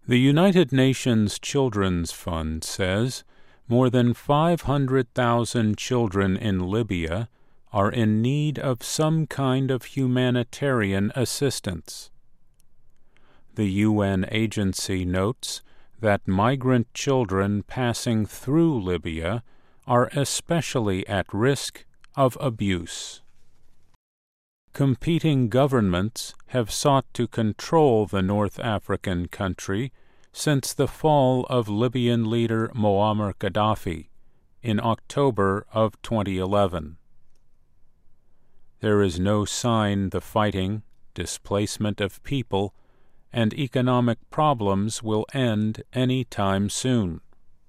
The United Nations Children's Fund says more than 500,000 children in Libya are in need of some kind of humanitarian assistance. The UN agency notes that migrant children passing through Libya are especially at risk of abuse. Competing governments have sought to control the North African country since the fall of Libyan leader Muammar Gaddafi in October of 2011. There is no sign the fighting, displacement of people, and economic problems will end any time soon.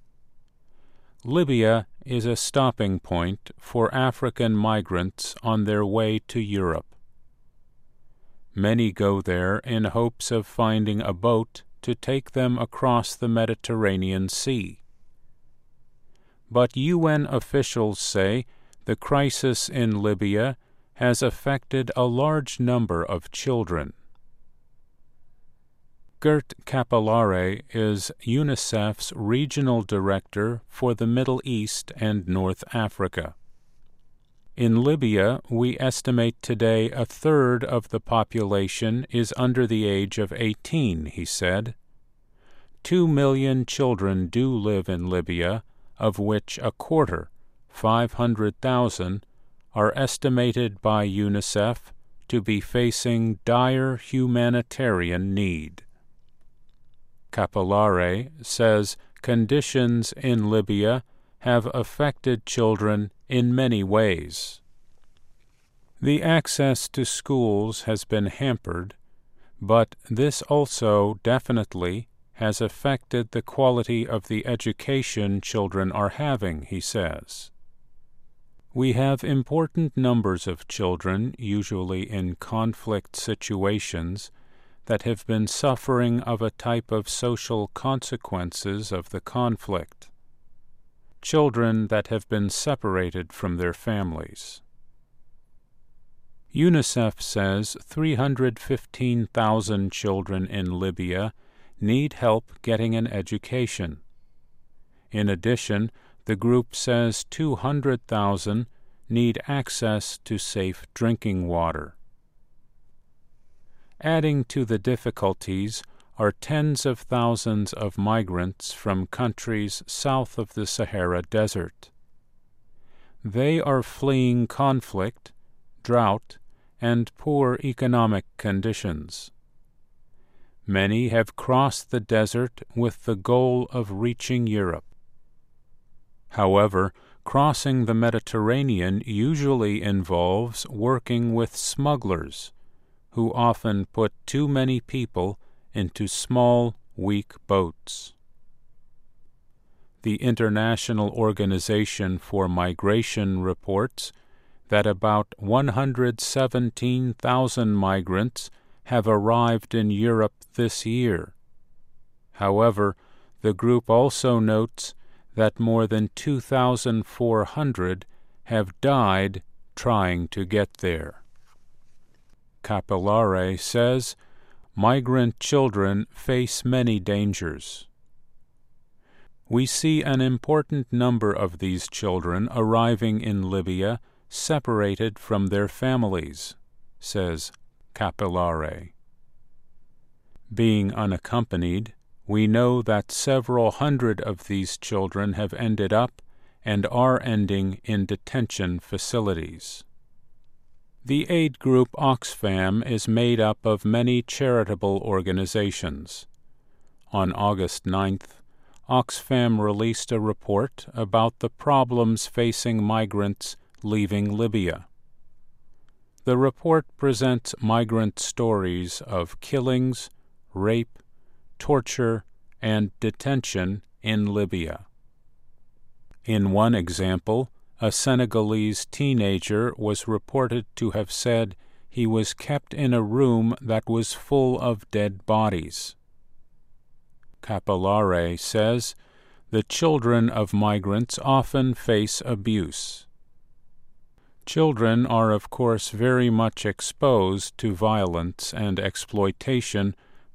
Libya is a stopping point for African migrants on their way to Europe. Many go there in hopes of finding a boat to take them across the Mediterranean Sea. But UN officials say the crisis in Libya has affected a large number of children. Gert Capellare is UNICEF's regional director for the Middle East and North Africa. In Libya, we estimate today a third of the population is under the age of 18, he said. 2 million children do live in Libya, of which a quarter, 500,000, are estimated by UNICEF to be facing dire humanitarian need. Capellare says conditions in Libya have affected children in many ways. The access to schools has been hampered, but this also definitely has affected the quality of the education children are having, he says. We have important numbers of children, usually in conflict situations, that have been suffering of a type of social consequences of the conflict. Children that have been separated from their families. UNICEF says 315,000 children in Libya need help getting an education. In addition, the group says 200,000 need access to safe drinking water. Adding to the difficulties are tens of thousands of migrants from countries south of the Sahara Desert. They are fleeing conflict, drought, and poor economic conditions. Many have crossed the desert with the goal of reaching Europe. However, crossing the Mediterranean usually involves working with smugglers, who often put too many people into small, weak boats. The International Organization for Migration reports that about 117,000 migrants have arrived in Europe this year. However, the group also notes that more than 2,400 have died trying to get there. Capellare says migrant children face many dangers. We see an important number of these children arriving in Libya separated from their families, says Capellare. Being unaccompanied, we know that several hundred of these children have ended up and are ending in detention facilities. The aid group Oxfam is made up of many charitable organizations. On August 9th, Oxfam released a report about the problems facing migrants leaving Libya. The report presents migrant stories of killings, rape, torture, and detention in Libya. In one example, a Senegalese teenager was reported to have said he was kept in a room that was full of dead bodies. Capellare says the children of migrants often face abuse. Children are, of course, very much exposed to violence and exploitation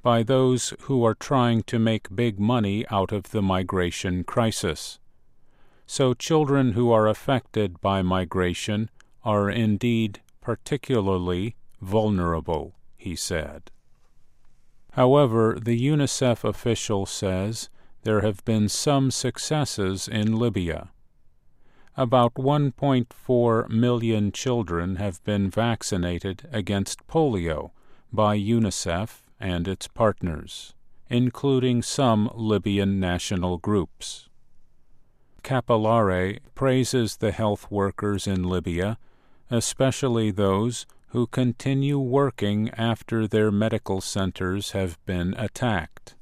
by those who are trying to make big money out of the migration crisis. So children who are affected by migration are indeed particularly vulnerable, he said. However, the UNICEF official says there have been some successes in Libya. About 1.4 million children have been vaccinated against polio by UNICEF and its partners, including some Libyan national groups. Capillare praises the health workers in Libya, especially those who continue working after their medical centers have been attacked.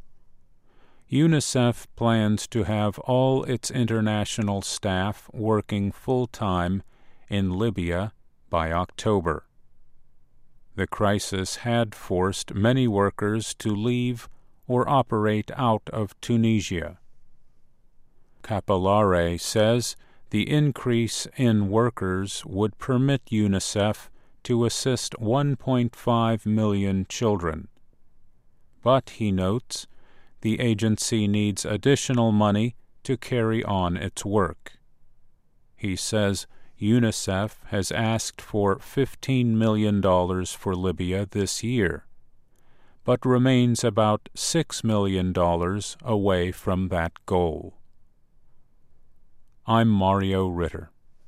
UNICEF plans to have all its international staff working full-time in Libya by October. The crisis had forced many workers to leave or operate out of Tunisia. Capillare says the increase in workers would permit UNICEF to assist 1.5 million children. But, he notes, the agency needs additional money to carry on its work. He says UNICEF has asked for $15 million for Libya this year, but remains about $6 million away from that goal. I'm Mario Ritter.